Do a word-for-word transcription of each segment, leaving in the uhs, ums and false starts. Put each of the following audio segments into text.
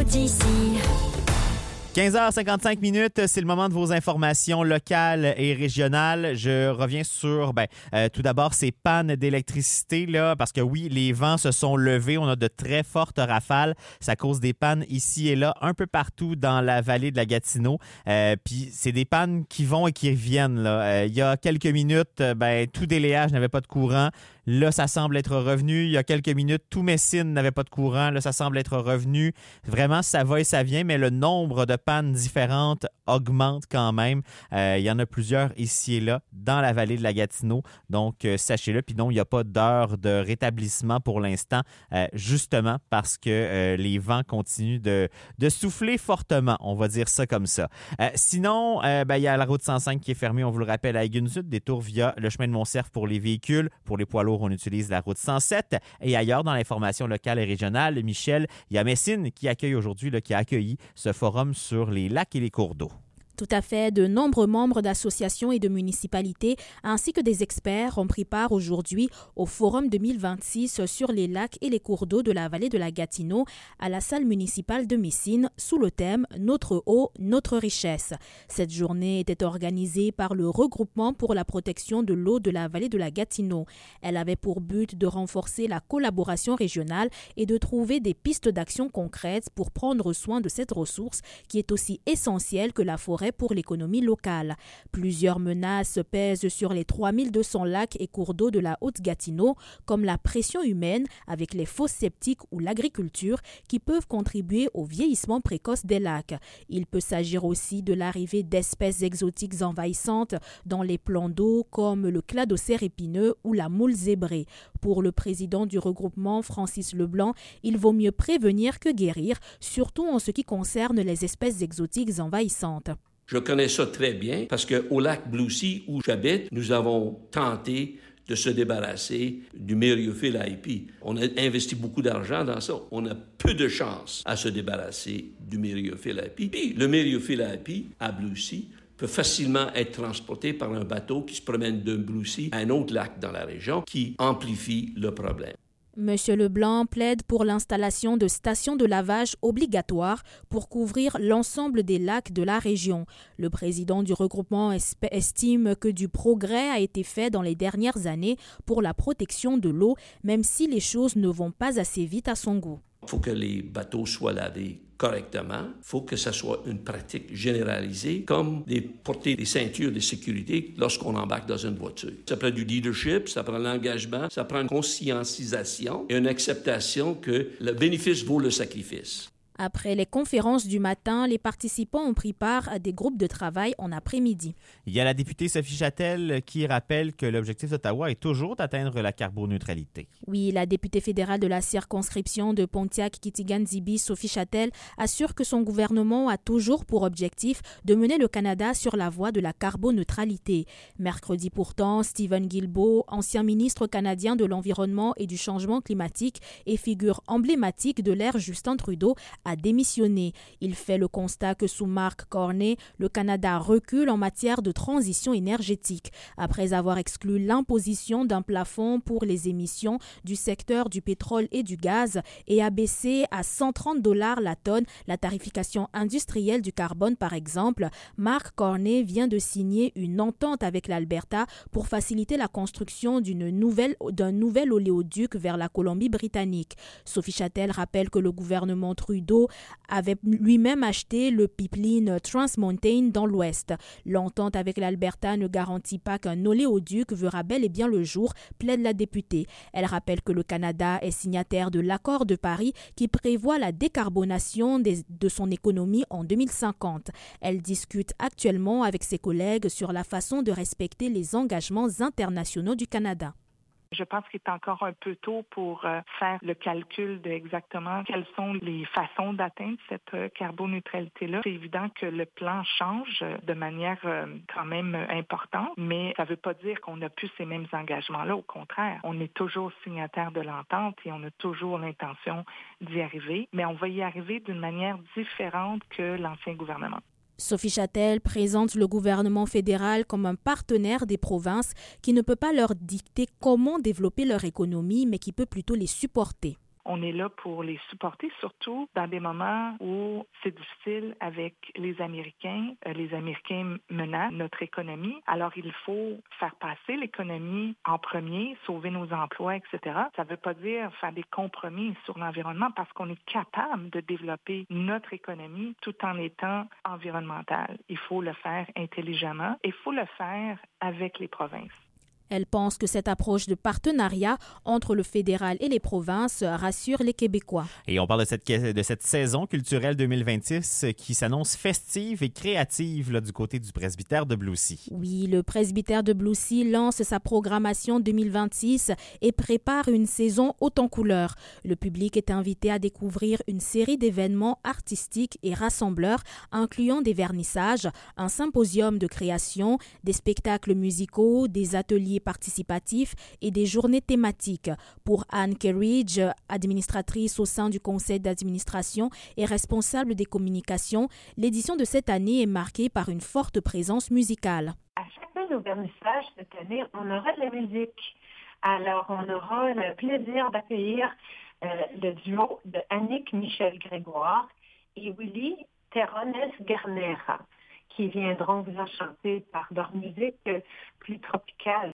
d'ici. quinze heures cinquante-cinq minutes, c'est le moment de vos informations locales et régionales. Je reviens sur, ben, euh, tout d'abord, ces pannes d'électricité, là, parce que oui, les vents se sont levés. On a de très fortes rafales. Ça cause des pannes ici et là, un peu partout dans la vallée de la Gatineau. Euh, Puis c'est des pannes qui vont et qui reviennent, là. Euh, il y a quelques minutes, ben, tout Déléage n'avait pas de courant. Là, ça semble être revenu. Il y a quelques minutes, tout Messine n'avait pas de courant. Là, ça semble être revenu. Vraiment, ça va et ça vient, mais le nombre de pannes différentes augmente quand même. Euh, il y en a plusieurs ici et là dans la vallée de la Gatineau. Donc, euh, sachez-le. Puis non, il n'y a pas d'heure de rétablissement pour l'instant, euh, justement parce que euh, les vents continuent de, de souffler fortement. On va dire ça comme ça. Euh, sinon, euh, ben, il y a la route cent cinq qui est fermée, on vous le rappelle, à Egun-Sud, détour via le chemin de Montcerf pour les véhicules. Pour les poids lourds, on utilise la route cent sept. Et ailleurs, dans l'information locale et régionale, Michel, il y a Messine qui accueille aujourd'hui, là, qui a accueilli ce forum sur les lacs et les cours d'eau. Tout à fait. De nombreux membres d'associations et de municipalités ainsi que des experts ont pris part aujourd'hui au Forum deux mille vingt-six sur les lacs et les cours d'eau de la vallée de la Gatineau à la salle municipale de Messine sous le thème « Notre eau, notre richesse ». Cette journée était organisée par le Regroupement pour la protection de l'eau de la vallée de la Gatineau. Elle avait pour but de renforcer la collaboration régionale et de trouver des pistes d'action concrètes pour prendre soin de cette ressource qui est aussi essentielle que la forêt pour l'économie locale. Plusieurs menaces pèsent sur les trois mille deux cents lacs et cours d'eau de la Haute-Gatineau, comme la pression humaine avec les fosses septiques ou l'agriculture qui peuvent contribuer au vieillissement précoce des lacs. Il peut s'agir aussi de l'arrivée d'espèces exotiques envahissantes dans les plans d'eau comme le cladocère épineux ou la moule zébrée. Pour le président du regroupement, Francis Leblanc, il vaut mieux prévenir que guérir, surtout en ce qui concerne les espèces exotiques envahissantes. Je connais ça très bien parce qu'au lac Blue Sea où j'habite, nous avons tenté de se débarrasser du myriophile A I P. On a investi beaucoup d'argent dans ça. On a peu de chances à se débarrasser du myriophile A I P. Puis le myriophile A I P à Blue Sea peut facilement être transporté par un bateau qui se promène d'un Blue Sea à un autre lac dans la région qui amplifie le problème. Monsieur Leblanc plaide pour l'installation de stations de lavage obligatoires pour couvrir l'ensemble des lacs de la région. Le président du regroupement estime que du progrès a été fait dans les dernières années pour la protection de l'eau, même si les choses ne vont pas assez vite à son goût. Il faut que les bateaux soient lavés correctement. Il faut que ça soit une pratique généralisée, comme de porter des ceintures de sécurité lorsqu'on embarque dans une voiture. Ça prend du leadership, ça prend l'engagement, ça prend une conscientisation et une acceptation que le bénéfice vaut le sacrifice. Après les conférences du matin, les participants ont pris part à des groupes de travail en après-midi. Il y a la députée Sophie Châtel qui rappelle que l'objectif d'Ottawa est toujours d'atteindre la carboneutralité. Oui, la députée fédérale de la circonscription de Pontiac-Kitigan-Zibi, Sophie Châtel, assure que son gouvernement a toujours pour objectif de mener le Canada sur la voie de la carboneutralité. Mercredi pourtant, Stephen Guilbeault, ancien ministre canadien de l'Environnement et du Changement climatique et figure emblématique de l'ère Justin Trudeau, a démissionné. Il fait le constat que sous Mark Carney, le Canada recule en matière de transition énergétique. Après avoir exclu l'imposition d'un plafond pour les émissions du secteur du pétrole et du gaz et abaissé à cent trente dollars la tonne la tarification industrielle du carbone par exemple, Mark Carney vient de signer une entente avec l'Alberta pour faciliter la construction d'une nouvelle, d'un nouvel oléoduc vers la Colombie-Britannique. Sophie Châtel rappelle que le gouvernement Trudeau avait lui-même acheté le pipeline Trans Mountain dans l'Ouest. L'entente avec l'Alberta ne garantit pas qu'un oléoduc verra bel et bien le jour, plaide la députée. Elle rappelle que le Canada est signataire de l'accord de Paris qui prévoit la décarbonation des, de son économie en deux mille cinquante. Elle discute actuellement avec ses collègues sur la façon de respecter les engagements internationaux du Canada. Je pense qu'il est encore un peu tôt pour euh, faire le calcul de exactement quelles sont les façons d'atteindre cette euh, carboneutralité-là. C'est évident que le plan change de manière euh, quand même importante, mais ça ne veut pas dire qu'on n'a plus ces mêmes engagements-là. Au contraire, on est toujours signataire de l'entente et on a toujours l'intention d'y arriver, mais on va y arriver d'une manière différente que l'ancien gouvernement. Sophie Châtel présente le gouvernement fédéral comme un partenaire des provinces qui ne peut pas leur dicter comment développer leur économie, mais qui peut plutôt les supporter. On est là pour les supporter, surtout dans des moments où c'est difficile avec les Américains. Euh, les Américains menacent notre économie. Alors, il faut faire passer l'économie en premier, sauver nos emplois, et cetera. Ça ne veut pas dire faire des compromis sur l'environnement parce qu'on est capable de développer notre économie tout en étant environnemental. Il faut le faire intelligemment et il faut le faire avec les provinces. Elle pense que cette approche de partenariat entre le fédéral et les provinces rassure les Québécois. Et on parle de cette, de cette saison culturelle deux mille vingt-six qui s'annonce festive et créative là, du côté du presbytère de Blucy. Oui, le presbytère de Blucy lance sa programmation deux mille vingt-six et prépare une saison haute en couleurs. Le public est invité à découvrir une série d'événements artistiques et rassembleurs, incluant des vernissages, un symposium de création, des spectacles musicaux, des ateliers participatifs et des journées thématiques. Pour Anne Kerridge, administratrice au sein du conseil d'administration et responsable des communications, l'édition de cette année est marquée par une forte présence musicale. À chacun de nos vernissages cette année, on aura de la musique. Alors, on aura le plaisir d'accueillir euh, le duo de Annick Michel-Grégoire et Willy Terrones-Garnera, qui viendront vous enchanter par leur musique plus tropicale.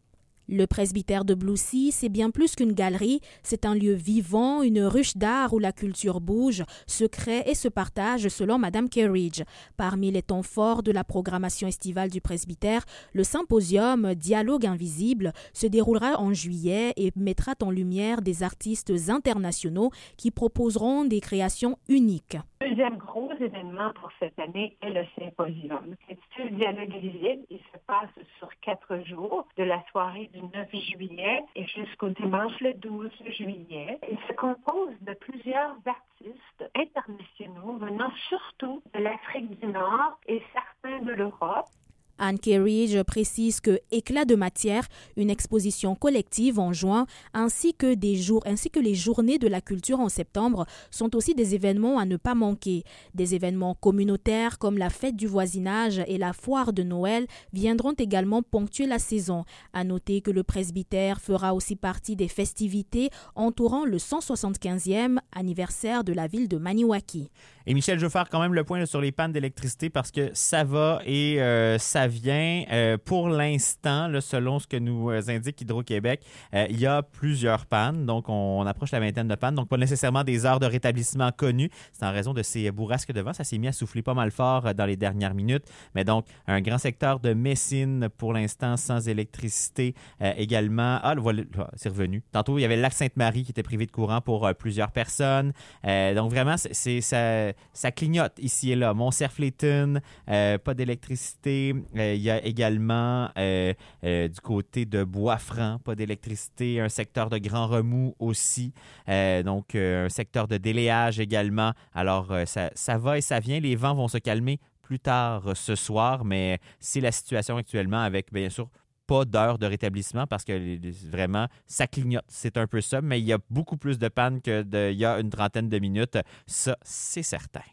Le presbytère de Blucy, c'est bien plus qu'une galerie, c'est un lieu vivant, une ruche d'art où la culture bouge, se crée et se partage selon Madame Kerridge. Parmi les temps forts de la programmation estivale du presbytère, le symposium Dialogue invisible se déroulera en juillet et mettra en lumière des artistes internationaux qui proposeront des créations uniques. Le deuxième gros événement pour cette année est le symposium. C'est le dialogue visible. Il se passe sur quatre jours, de la soirée du neuf juillet et jusqu'au dimanche le douze juillet. Il se compose de plusieurs artistes internationaux venant surtout de l'Afrique du Nord et certains de l'Europe. Anne Kerridge précise que Éclat de matière, une exposition collective en juin, ainsi que, des jours, ainsi que les journées de la culture en septembre sont aussi des événements à ne pas manquer. Des événements communautaires comme la fête du voisinage et la foire de Noël viendront également ponctuer la saison. À noter que le presbytère fera aussi partie des festivités entourant le cent soixante-quinzième anniversaire de la ville de Maniwaki. Et Michel, je veux faire quand même le point là, sur les pannes d'électricité parce que ça va et euh, ça vient. Euh, pour l'instant, là, selon ce que nous indique Hydro-Québec, euh, il y a plusieurs pannes. Donc, on, on approche la vingtaine de pannes. Donc, pas nécessairement des heures de rétablissement connues. C'est en raison de ces bourrasques de vent. Ça s'est mis à souffler pas mal fort dans les dernières minutes. Mais donc, un grand secteur de Messine, pour l'instant, sans électricité euh, également. Ah, le voilà, c'est revenu. Tantôt, il y avait le lac Sainte-Marie qui était privé de courant pour euh, plusieurs personnes. Euh, donc, vraiment, c'est, c'est ça... Ça clignote ici et là. Montcerf-Létune, euh, pas d'électricité. Euh, il y a également euh, euh, du côté de Bois-Franc, pas d'électricité. Un secteur de Grand Remous aussi. Euh, donc, euh, un secteur de déléage également. Alors, euh, ça, ça va et ça vient. Les vents vont se calmer plus tard euh, ce soir, mais c'est la situation actuellement avec, bien sûr, pas d'heure de rétablissement parce que vraiment, ça clignote. C'est un peu ça, mais il y a beaucoup plus de pannes que de, il y a une trentaine de minutes. Ça, c'est certain.